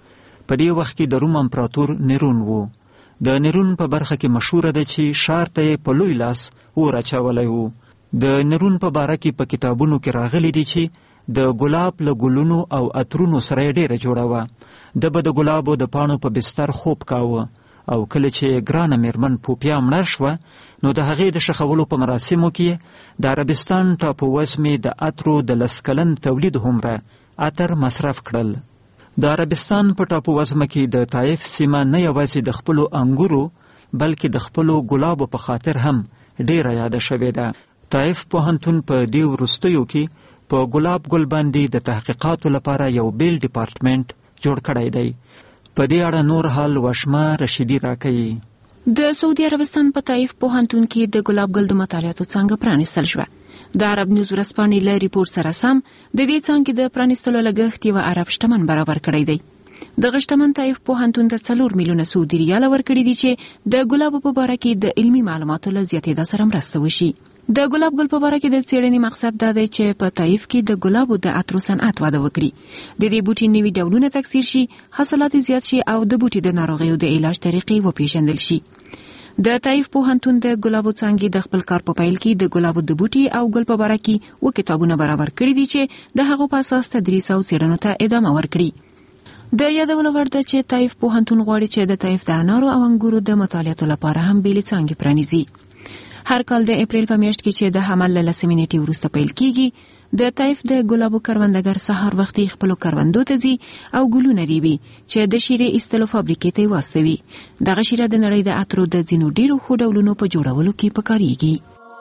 په دې وخت کې د روم امپراتور نیرون وو. د نیرون په برخه کې مشهوره ده چې ښار ته په لوی لاس ورچولی وو. د نیرون په باره کې په کتابونو کې راغلي دي چې د ګلاب له ګلونو او عطرونو سره یې ډیره جوړه وه. د به د ګلابو د پاڼو په بستر خوب کاوه او کله چې ګرانه میرمن پوپیا مړه شوه نو د هغې د ښخولو په مراسمو کې د عربستان ټاپووزمې د عطرو د 10 کلن تولید هومره عطر مصرف کړل. د عربستان په ټاپووزمه کې د طایف سیمه نه یوازې د خپلو انګورو بلکې د خپلو ګلابو په خاطر هم ډیره یاده شوې ده. طایف پوهنتون په دې وروستیو کې په ګلاب ګل باندې د تحقیقاتو لپاره یو بیل ډپارټمنټ جوړ کړی دی. په دې اړه نور حال وشمه رشیدي راکوي. د سعودي عربستان په طایف پوهنتون کې د ګلاب ګل د مطالعاتو څانګه پرانیستل شوه. د عرب نیوز ورځپاڼې له ریپورت سره سم د دې څانګې د پرانیستلو لګښت یو عرب شتمن برابر کړی دی. دغه شتمن طایف پوهنتون ته 4 میلیونه سعودي ریال ورکړي دي چې د ګلابو په باره کې د علمي معلوماتو له زیاتېدا سره مرسته وشي. د ګلاب ګل په باره کې د څېړنې مقصد دا دی چې په طایف کې د ګلابو د عطرو صنعت وده وکړي، د دې بوټي نوي ډولونه تکثیر شي، حاصلات زیات شي او د بوټي د ناروغیو د علاج طریقې وپېژندل شي. د طایف پوهنتون د ګلابو څانګې د خپل کار په پیل کې د ګلابو د بوټي او ګل په باره کې کتابونه برابر کړي دي چې د هغو په اساس تدریس او څېړنو ته ادامه ورکړي. د یادولو وړ ده چې طایف پوهنتون غواړي چې د طایف د انارو او انګورو د مطالعاتو لپاره هم بیلې څانګې پرانیزي. هر کال د اپریل په میاشت کې چې د حمل له 10 نیټې وروسته پیل کیږي، د طایف د ګلابو کروندګر سهار وختي خپل کروندو ته ځي او ګلونه ریبي چې د شیرې ایستلو فابریکې ته واستوي. دغه شیره د نړۍ د عطرو د ځینو ډیرو ښو ډولونو په جوړولو کې پکارېږي.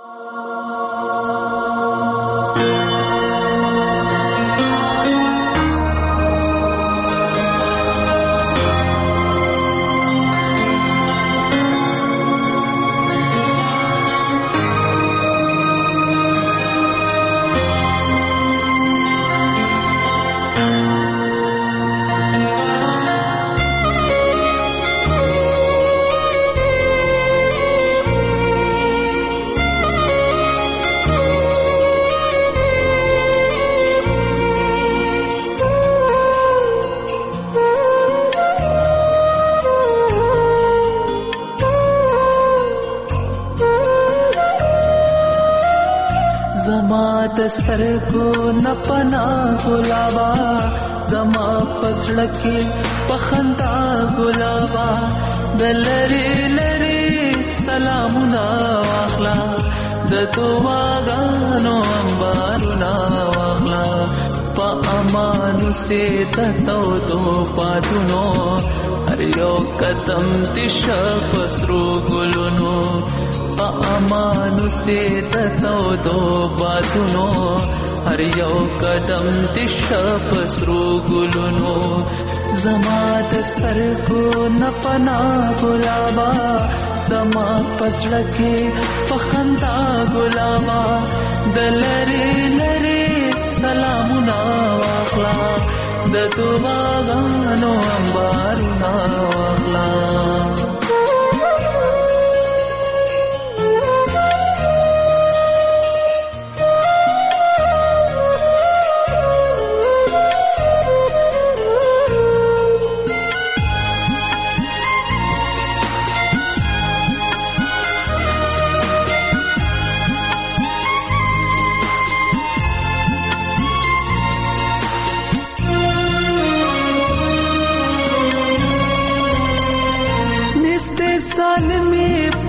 سترګو نه پناه ګلابا زما پسړکه پخندا ګلابا د لری لری سلامونه واخلا د دعاګانو انبارونه واخلا په امانو سي تتو دو پاتونو هر یو قدم دش پسرو ګلونو په امانو سي تتو دو پاتونو هر یو قدم دش پسرو ګلونو زما دسترګو نه پنا ګلابا زما پسړکه پخندا ګلابا د لری لری سلامونه واخلا د دعاګانو انبارونه واخلا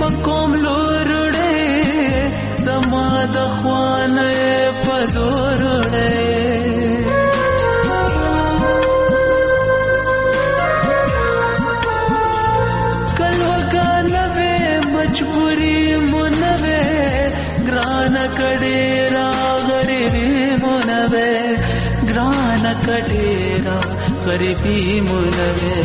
پکوم لورړې زما د خوانه پزورړې مجبوری منوے گران کډیرا غریبی منوے گران کډیرا غریبی منوے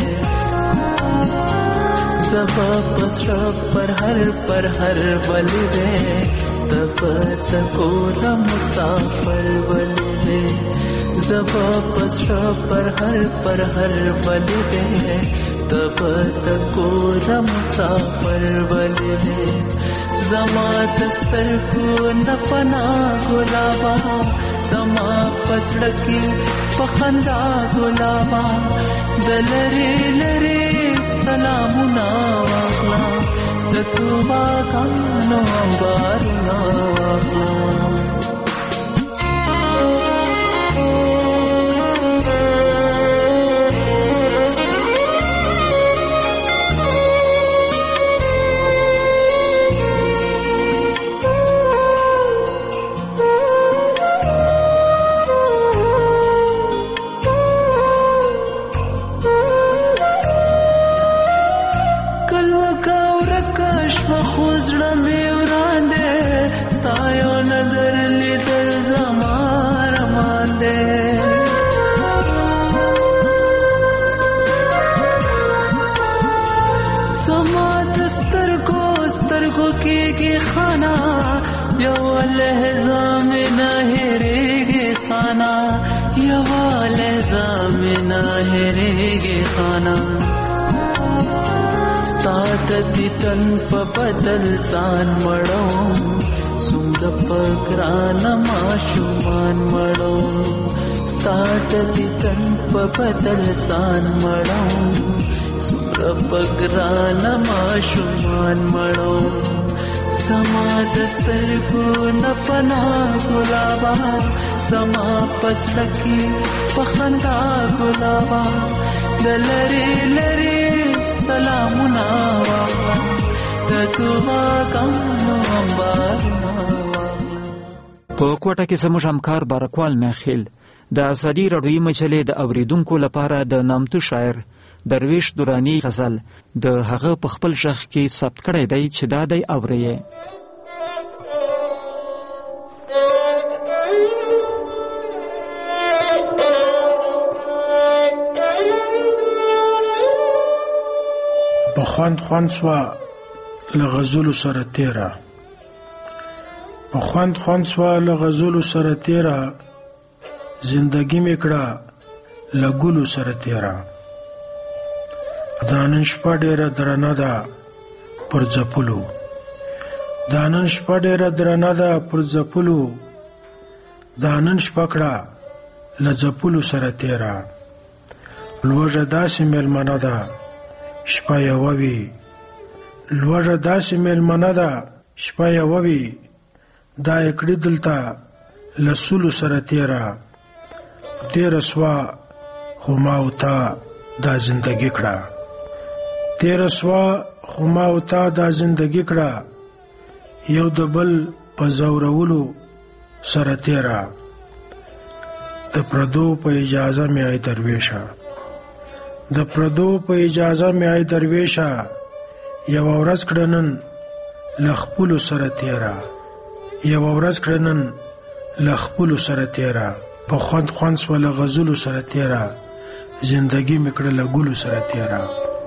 زبا پسرا پر ہر ولی دے تب تکور مسافر ولی دے زبا پسرا پر ہر ولی دے تب تکور مسافر ولی دے زما دستر کو نپنا گلابا زما پسڑکی پخندا گلابا دلری لری سلامنا واخلا دتوبا کانو بارنا واخلا ستادتی تن پا بدل سان مڑو سنگ پا گرانا معشومان مڑو ستادتی تن پا بدل سان مڑو سنگ پا گرانا معشومان مڑو زما دستر کو نپنا گلابا زما پسڑکی پخندا گلابا دلری لری سلامنا واخلا دتوبا کانو بارنا په کوټه کې زموږ همکار بارکوال میخیل د ازادي راډیویي مجلې د اوریدونکو لپاره د نامتو شاعر درویش دورانی غزل د هغه په خپل ژغ کې ثبت کړی دی چې دا دی اورئ. بخواند خوند سوا لغزولو سره تیرا بخواند خوند سوا لغزولو سره تیرا زندگی میکړه لګولو سره تیرا دانن شپه ډیره درنه ده پر ځپلو دانن شپه ډیره درنه ده پر ځپلو دانن شپه کړه لځپلو سره تیرا لوړه داسې ملمنه ده شپه یووي لوړه داسې ملمنه ده شپه یووي دا اکړی دلته لسولو سره تیرا تیرا سوا خو ما او تا دا زندگی کړه تیرا سوا خو ما او تا دا زندگی کړه یو د بل په زورولو سره تیرا د پردو په اجازه مې آی درویشه د پردو په اجازه مې آی درویشه یو ورځ کړنن لخپلو سره تیرا یو ورځ کړنن لخپلو سره تیرا په خوند خوند سول غزلو سره تیرا زندگی میکړه لګولو سره تیرا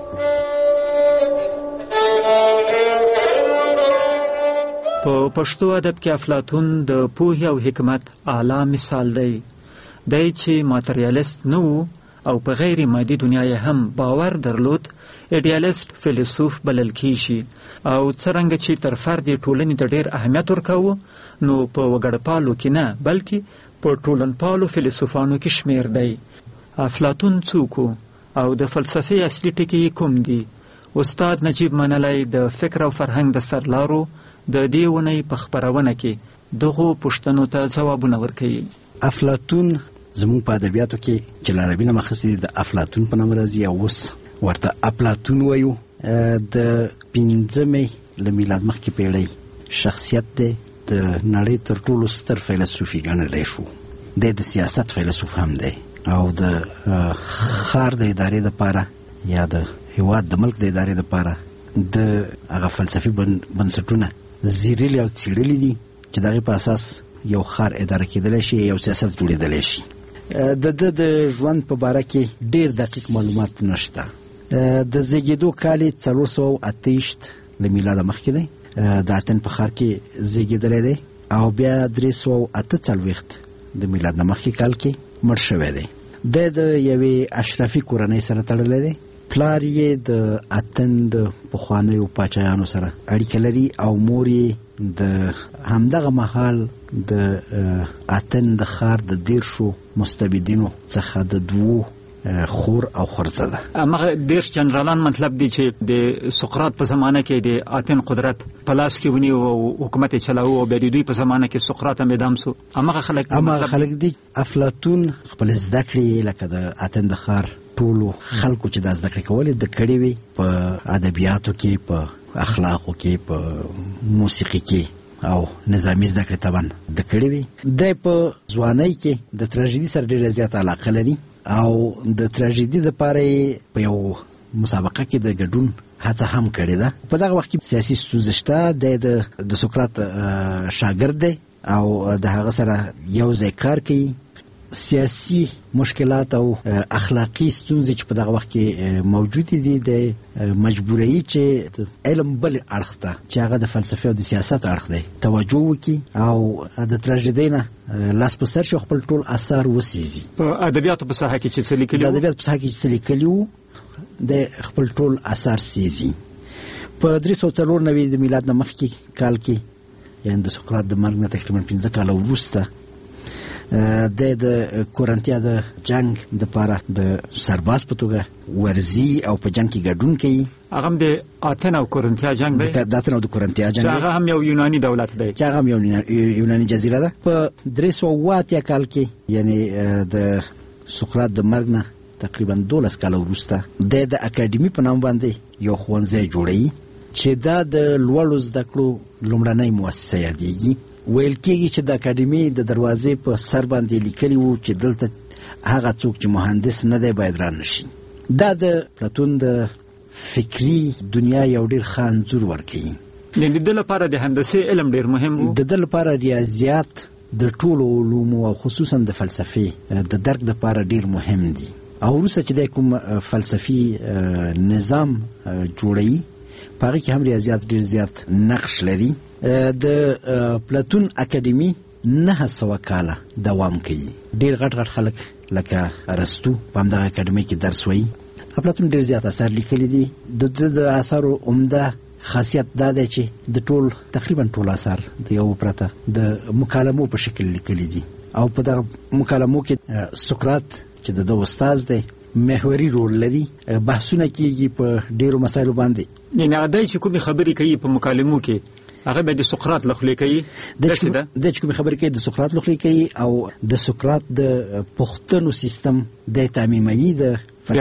په پښتو ادب کې افلاطون د پوهې او حکمت اعلی مثال دی چې ماتریالیست نه و او په غیر مادي دنیا یې هم باور درلود ایډیالیست فیلسوف بلل کیږي او څرنګه چې تر فرد ټولنې ته ډېر اهمیت ورکاوه نو په وګړپالو کې نه بلکې په ټولنپالو فیلسوفانو کې شمیر دی. افلاطون څوک او د فلسفې اصلي ټکي کوم دي؟ استاد نجیب منلی د فکر او فرهنګ د سرلارو د دې ونې په خپرونه کې دغه پوښتنو ته ځوابونه ورکوي. افلاطون زموږ په ادبیاتو کې چې عربي نوم اخیستی د افلاطون په نوم راځي او اوس ورته افلاطون وایو. د 15مې له میلاد مخکې پیړۍ شخصیت دی د نړۍ تر ټولو ستر فیلسوف ګڼلی شو. دی د سیاست فیلسوف هم دی او د ښار د ادارې دپاره یا د هیواد د ملک د ادارې دپاره د هغه فلسفي بنسټونه زیرلي او څېړلي دي چې د هغې په اساس یو ښار اداره کېدلی شي، یو سیاست جوړېدلی شي. د ده د ژوند په باره کې ډېر دقیق معلومات نشته. د زیږېدو کال یې 428 له میلاده مخکې دی. د اتن په ښار کې زیږېدلی دی او بیا 348 د میلاد نه مخکې کال کې مړ شوی دی. دی د یوې اشرافي کورنۍ سره تړلی دی. پلار یې د اتن د پخوانیو پاچایانو سره اړیکه لري او مور یې د همدغه مهال د اتن د ښار د 10 مستبدینو څخه د 2 خور او خورزه ده. هغه 10 جنرالان مطلب دی چې د سقراط په زمانه کې د اتن قدرت په لاس کې ونیو او حکومت یې چلاوه او بیا د دوی په زمانه کې سقراط هم اعدام سو. هغه خلک دي. افلاطون خپل زده کړې لکه د اتن د ښار ټولو خلکو چې دا زده کړې کولې د کړې وي په ادبیاتو کې، په اخلاقو کې، په موسیقي کې او نظامی زده کړې طبعا د کړې وي. دی په ځوانۍ کې د تراژیدي سره ډېره زیاته علاقه لري او د تراژیدي دپاره یې په یو مسابقه کې د ګډون هڅه هم کړې ده. په دغه وخت کې سیاسي ستونزې شته. دی د سقراط شاګرد دی او د هغه سره یو ځای کار کوي. سیاسي مشکلات او اخلاقی ستونزې چې په دغه وخت کې موجودې دي د مجبوري چې علم بل اړخ ته چې هغه د فلسفې او د سیاست اړخ دی توجه وکړي او د تراژیدۍ نه لاس په سر شي، خپل ټول اثار وسیزي. په ادبیاتو په ساحه کې چې څه لیکلي وو، د ادبیاتو په ساحه کې چې څه لیکلي وو د خپل ټول اثار سیزي. په 394 د میلاد نه مخکې کال کې یعنې د سقراط د مرګ نه تقریبا 15 کاله وروسته د کورنتیا د جنگ د پاره د سرباز په توګه ورزي او په جنگ کې ګډون کوي. هغه هم د اتن او کورنتیا جنگ دی. د اتن او د کورنتیا جنگ هغه هم یو یوناني دولت دی چې هغه هم یو یوناني جزیره ده. په 308 کال کې یعنی د سقراط د مرګ نه تقریبا 12 کاله وروسته د اکاډمي په نام باندې یو ښوونځی جوړوي چې دا د لوړو زده کړو لومړنۍ مؤسسه یادېږي. ویل کېږي چې د اکاډمي د دروازې په سر باندې لیکلي وو چې دلته هغه څوک چې مهندس نه دی باید را نشي. دا د پلاتون د فکری دنیا یو ډېر ښه انځور ورکوي. د ده لپاره د هندسې علم ډېر مهم و. د ده لپاره ریاضیات د ټولو علومو او خصوصا د فلسفې د درک دپاره ډېر مهم دي. او وروسته چې د کوم فلسفي نظام جوړوي په هغې کې هم ریاضیات ډېر زیات نقش لري. د پلاتون اکاډمي 900 کاله دوام کوي. ډېر غټ غټ خلک لکه ارسطو په همدغه اکاډمي کې درس وایي. پلاتون ډېر زیات اثار لیکلي دي. د اثارو عمده خاصیت دا دی چې د تقریبا ټول اثار د یو پرته د مکالمو په شکل لیکلي دي او په دغه مکالمو کې سقراط چې د استاد دی محوري رول لري. بحثونه کېږي په ډېرو مسایلو باندې. یعنې هغه دی چې کومې خبرې کوي په مکالمو کې هغه به د سقراط له خولې کوي. د چې کومې خبرې کوي د سقراط له خولې کوي او د سقراط د پوښتنو سیستم د تعمیموي د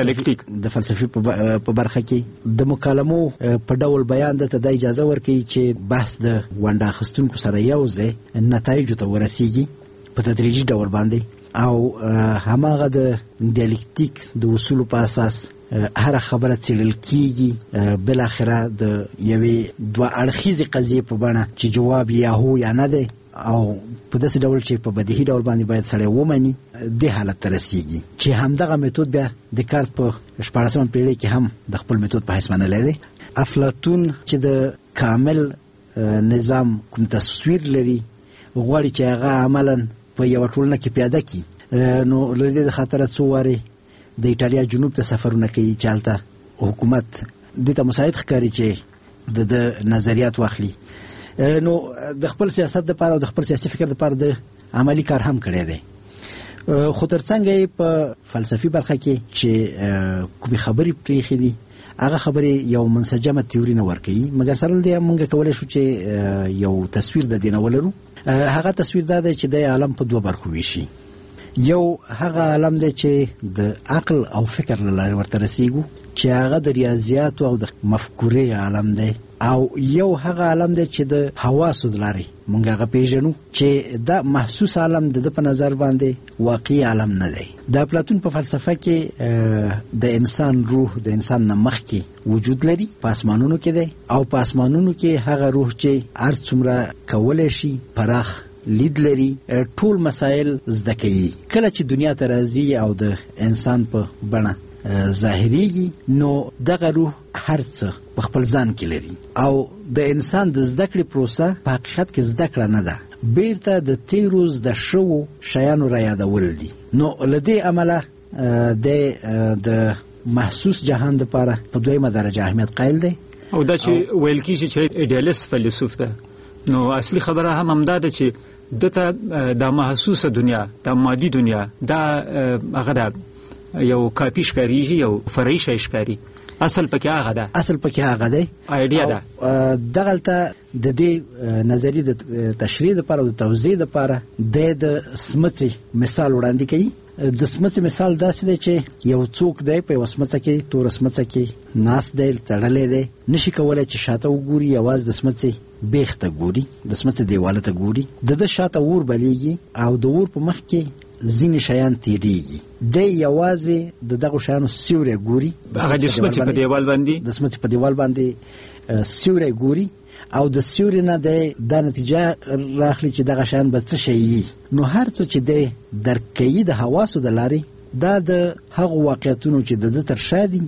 فلسفې په برخه کې د مکالمو په ډول بیان دته د اجازه ورکوي چې بحث د ونډه اخیستونکو سره یو ځای نتایجو ته ورسیږي په تدریجي ډول باندې او هماغه د دیالکتیک د اصولو په اساس هر خبره څېړل کېږي. بل اخره د یوې دوه اړخیزې قضیې په بڼه چې جواب یا هو یا نه دی او په داسې ډول چې په بدیهي ډول باندې باید سړی ومني دې حالت ته رسیږي چې همدغه میتود بیا دکارت په 14مه پیړۍ کې هم د خپل میتود په حیث منلی دی. افلاطون چې د کامل نظام کوم تصویر لري غواړي چې هغه عملا په یوه ټولنه کې پیاده کړي. نو له دې د خاطره څو وارې د ایټالیا جنوب ته سفرونه کوي چې هلته حکومت دې ته مساعد ښکاري چې د نظریات واخلي. نو د خپل سیاست دپاره او د خپل سیاسي فکر دپاره د عملی کار هم کړی دی. خو تر څنګه یې په فلسفي برخه کې چې کومې خبرې پرېښې دي هغه خبرې یو منسجمه تیوري نه ورکوي. مګر سره دې موږ کولی شو چې یو تصویر د دې نه ولرو. هغه تصویر دا دی چې د عالم په 2 برخو ویشي. یو هغه عالم دی چې د عقل او فکر له لارې ورته رسیږو چې هغه د ریاضیات او د مفکورې عالم دی، او یو هغه عالم دی چې د حواسو د لارې مونږ هغه پیژنو چې دا محسوس عالم د په نظر باندې واقعي عالم نه دی. د افلاطون په فلسفه کې د انسان روح د انسان نه مخکې وجود لري، په اسمانونو کې دی، او په اسمانونو کې هغه روح چې هر څومره کولی شي پراخ لید لري، ټول مسائل زده کوي. کله چې دنیا ته راځي او د انسان په بڼه ظاهریږي، نو دغه روح هر څه په خپل ځان کې لري، او د انسان د زده کړې پروسه په حقیقت کې زده کړه نه ده، بیرته د تیرو زده شوو شیانو را یادول دي. نو له دې امله د محسوس جهان دپاره په دویمه درجه اهمیت قایل دی. او دا چې ویل کېږي چې ایډیالیست فیلسوف ده، نو اصلي خبره هم همدا ده چې دته د محسوسه دنیا، د مادي دنیا، دا هغه ده یو کاپی ښکاریږي، یو فرعي شی ښکاري، اصل پکې هغه ده، اصل پکې هغه دی، ایډیا ده. دغلته د دې نظریې د تشریح لپاره او د توضیح لپاره د سمڅې مثال وړاندې کوي. د سمڅې مثال داسې دی چې یو څوک دی په یو سمڅه کې، تور سمڅه کې ناست دی، تړلی دی، نشي کولی چې شاته وګوري، یوازې د سمڅې بیخ ته ګوري، د سمڅې دیواله ته ګوري. د شاته اور بلیږي او د اور په مخ کې ځینې شیان تیریږي، دی یوازې د دغو شیانو سیوری ګوري، هغه د سمڅې په دیوال باندې، د سمڅې په دیوال باندې سیوری ګوري، او د سیوري نه دی دا نتیجه راخلي چې دغه شیان به څه شي. نو هر څه چې دی درک کوي د حواسو د لارې، دا د هغو واقعیتونو چې د ده تر شا دي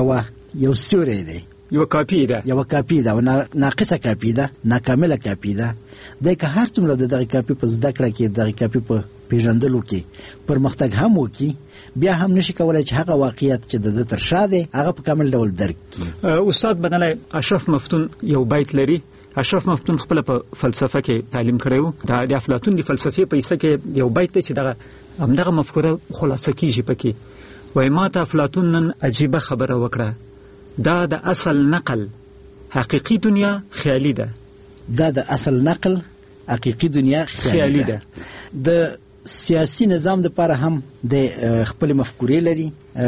یو سیوری دی، یو کاپی ده، یو کاپی ده، ناقصه کاپی ده، ناکامله کاپی ده. دی که هر څومره د دغه کاپی په زده کړه کې، دغه کاپی په پیژندلو کې پرمختګ هم وکړي، بیا هم نشي کولای چې هغه واقعیت چې د ده تر شا دی هغه په کامل ډول درک کړي. استاد بدنلی اشرف مفتون یو بیت لري. اشرف مفتون خپل په فلسفه کې تعلیم کړی و. د افلاطون د فلسفې په حصه کې یو بیت دی چې دغه مفکوره خلاصه کیږي پکې. وایي ما ته افلاطون نن عجیبه خبره وکړه، دا د اصل نقل حقیقي دنیا خیالي ده. دا د اصل نقل حقیقي دنیا خیالي ده. د سیاسي نظام د پاره هم د خپل مفکورې لري.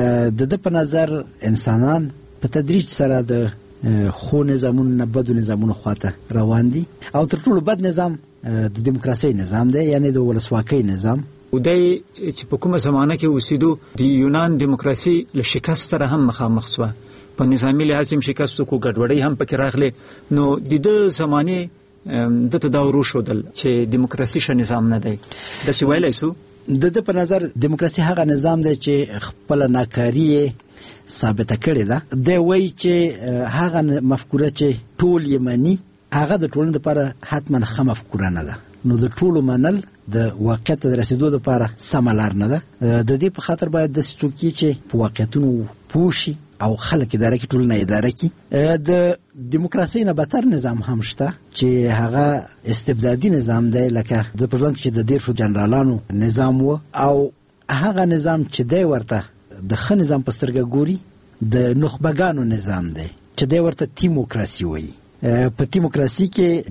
د په نظر انسانان په تدریج سره د خو نظامونو نه بدو نظامونو خواته روان دي، او تر ټولو بد نظام د دیموکراسي نظام دی، یعنی د ولسواکۍ نظام. او دی چې په کومه زمانه کې اوسېدو، د یونان دیموکراسي له شکست سره هم مخامخ شوه، په نظامي لحاظ هم شکست وکړو، ګډوډۍ هم پکې راغلې. نو د ده زمانې دته دا وروښودل چې دیموکراسي ښه نظام نه دی. داسې ویلی سو د ده په نظر دیموکراسي هغه نظام دی چې خپله ناکاري ثابته کړې ده. دی وایي چې هغه مفکوره چې ټول یې مني، هغه د ټولنې لپاره حتما ښه مفکوره نه ده. نو د ټولو منل د واقعیت ته د رسېدو لپاره سمه لار نه ده. د دې په خاطر باید داسې څوک وي چې په واقعیتونو پوه شي او خلک اداره کړي، ټولنه اداره کړي. د دیموکراسۍ نه بدتر نظام هم شته چې هغه استبدادي نظام دی، لکه د په ژوند کې د 10 جنرالانو نظام و، او هغه نظام چې دی ورته د ښه نظام په سترګه ګوري د نخبګانو نظام دی چې دی ورته تیموکراسي وایي. په تیموکراسي کې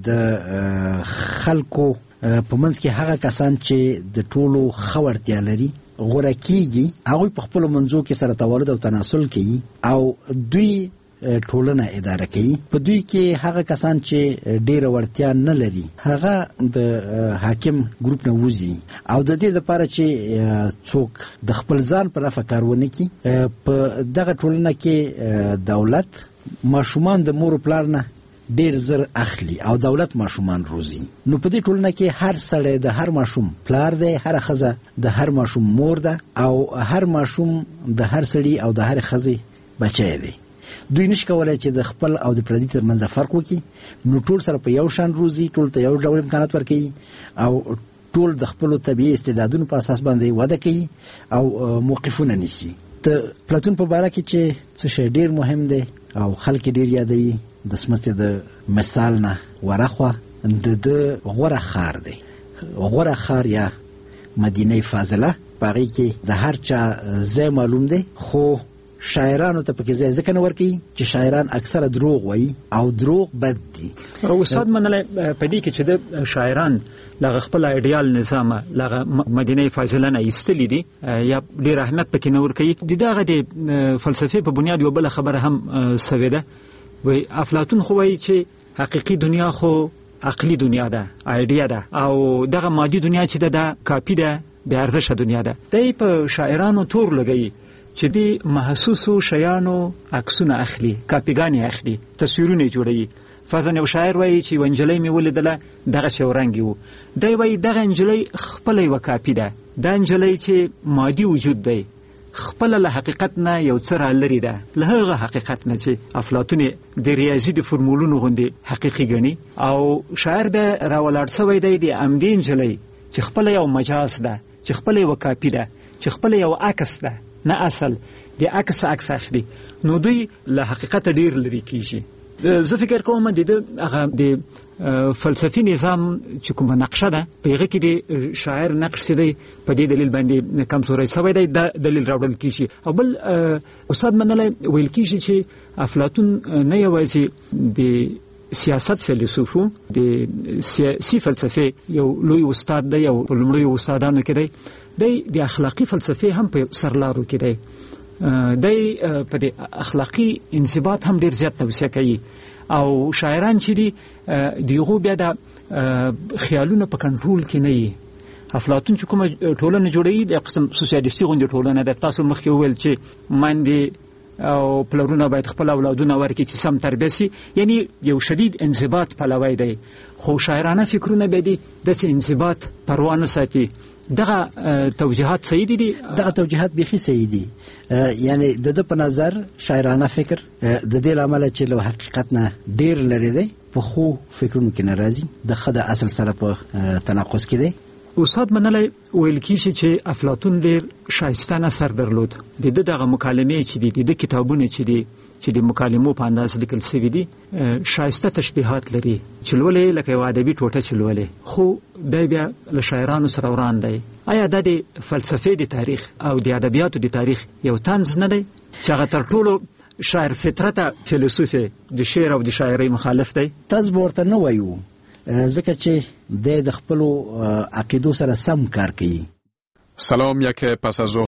د خلکو په منځ کې هغه کسان چې د ټولو ښه وړتیا لري غوره کیږي، هغوی په خپلو منځو کې سره توالد او تناسل کوي، او دوی ټولنه اداره کوي. په دوی کې هغه کسان چې ډیره وړتیا نه لري هغه د حاکم ګروپ نه وځي، او د دې لپاره چې څوک د خپل ځان په نفع کار ونه کړي. په دغه ټولنه کې دولت ماشومان د مور و پلار نه ډیر زر اخلي، او دولت ماشومان روزي. نو په دې ټولنه کې هر سړی د هر ماشوم پلار دی، هر ښځه د هر ماشوم مور ده، او هر ماشوم د هر سړي او د هر ښځې بچی دی. دوی نشي کولای چې د خپل او د پردي ترمنځ فرق وکړي. نو ټول سره په یو شان روزي، ټول ته یو ډول امکانات ورکوي، او ټول د خپل طبيعي استعدادونو په اساس باندې وده کوي او موقفونه نیسي. د پلاتون په باره کې چې څه شی ډیر مهم دی او خلک ډیر یادوي، د سمڅې د مثال نه ورخوا د غوره ښار دی. غوره ښار یا مدینه فاضله، په هغې کې د هر چا ځای معلوم دی، خو شاعرانو ته پکې ځای ځکه نه ورکوي چې شاعران اکثره دروغ وایي او دروغ بد دي. استاد منلی په دې کې چې د شاعران لغه خپل ایډیال نظام لغه مدینه فاضله نه ایستلی دي یا ډېر اهمیت پکې نه ورکوي. دغه د فلسفې په بنیاد یو بله خبره هم سوې ده. وایي افلاطون خو وایي چې حقیقي دنیا خو عقلی دنیا ده، ایډیا ده، او دغه مادي دنیا چې ده کاپی ده، بې ارزښته دنیا ده. دی په شاعرانو تور لګوي چې دی محسوسو شیانو عکسونه اخلي، کاپیګانې اخلي، تصویرونه جوړوي. فرضاً یو شاعر وایي چې یوه نجلۍ مې ولیدله دغسې یو رنګ و. دی وایي دغه نجلۍ خپله یوه کاپي ده. دا نجلۍ چې مادي وجود دی خپله له حقیقت نه یو څه رالرې ده، له هغه حقیقت نه چې افلاطون د ریاضي د فرمولونو غوندې حقیقي ګڼي. او شاعر بیا راولاړ سوی دی د همدې نجلۍ چې خپله یو مجاز ده، چې خپله یوه کاپي ده، چې خپله یو عکس ده، نه اصل د عکس اخلي. نو دوی له حقیقت ډېر لرې کېږي. زه فکر کوم د فلسفي نظام چې کومه نقشه ده په هغه کې د شاعر نقش دی په دې دلیل باندې کمزوری سوی دی، دا دلیل راوړل کېږي. او بل استاد منلی ویل کېږي چې افلاطون نه یوازې د سیاست فیلسوف د سیاسي فلسفې یو لوی استاد دی، یو په لومړیو استادانو کې دی د اخلاقي فلسفې هم په سرلارو کې دی. دی په د اخلاقي انضباط هم ډېر زیات توصیه کوي. او شاعران چې دي د هغو بیا د خیالونه په کنټرول کې نه وي. افلاطون چې کومه ټولنه جوړوي د قسم سوسیالیستي غوندې ټولنه ده. تاسو مخکې وویل چې میندې او پلرونه باید خپل اولادونه ورکړي چې سم تربیه سي، یعنی یو شدید انضباط پلوی دی. خو شاعرانه فکرونه به دي داسې انضباط پروا نه ساتي. دغه توجیهات صحیح دي؟ دغه توجیهات بیخي صحیح دي. یعنی د په نظر شاعرانه فکر د دې لامل چې له حقیقت نه ډیر لري دی، په خو فکرونو کې ناراضي د خد اصل سره په تناقض کې دی. استاد منلی ویل کېږي چې افلاطون ډېر شایستانه سر درلود. د دغه مکالمې چې دي، د کتابونه چې دي چې د مکالمو په انداز لیکل شوي دي، شایسته تشبیهات لري چې لولې لکه یوه ادبي ټوټه چې لولې، خو دی بیا له شاعرانو سره وران دی. آیا دا د فلسفې د تاریخ او د ادبیاتو د تاریخ یو طنز نه دی چې هغه تر ټولو شاعر فطرته فیلسوف د شعر او د شاعرۍ مخالف دی؟ طنز به ورته نه وایو، ځکه چې د خپلو عقیدو سره سم کار کوي. سلام، یک پس از